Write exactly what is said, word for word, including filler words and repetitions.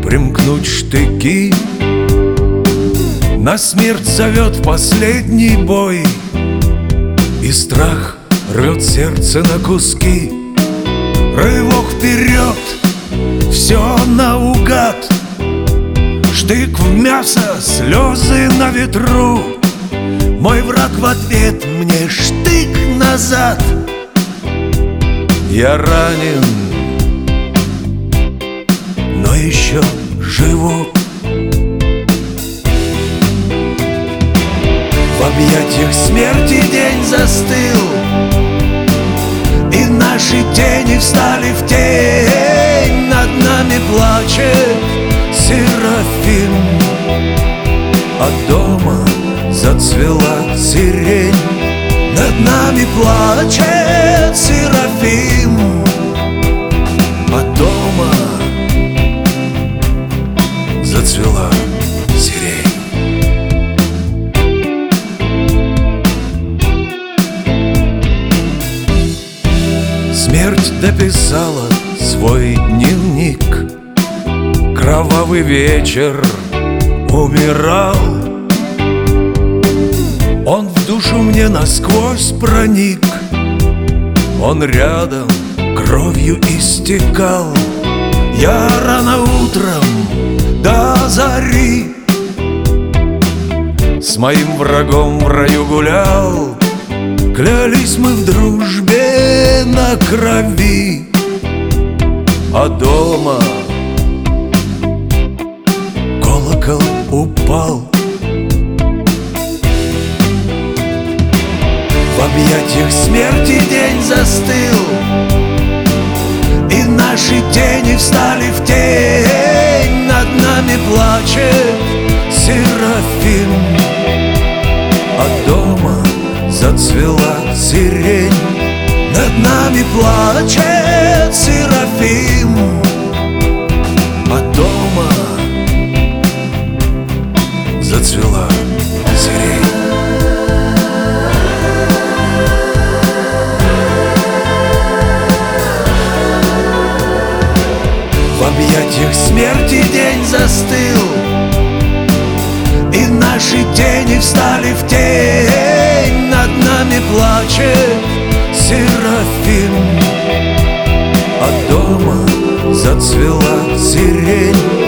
примкнуть штыки. На смерть зовет в последний бой, и страх рвет сердце на куски. Рывок вперед, все наугад, штык в мясо, слезы на ветру. Мой враг в ответ мне штык назад. Я ранен, но еще живу. В объятиях смерти день застыл, и наши тени встали в тень. Над нами плачет Серафим, а дома зацвела сирень. Над нами плачет Серафим, а дома зацвела сирень. Смерть дописала свой дневник. Кровавый вечер умирал. Он в душу мне насквозь проник. Он рядом кровью истекал. Я рано утром до зари с моим врагом в раю гулял. Клялись мы в дружбе на крови, а дома колокол упал. В объятиях смерти день застыл, и наши тени встали в тень. Над нами плачет Серафим, а дома зацвела сирень. Над нами плачет Серафим, а дома зацвела сирень. В объятиях смерти день застыл, и наши тени встали в тень. Над нами плачет Серафим, а дома зацвела сирень.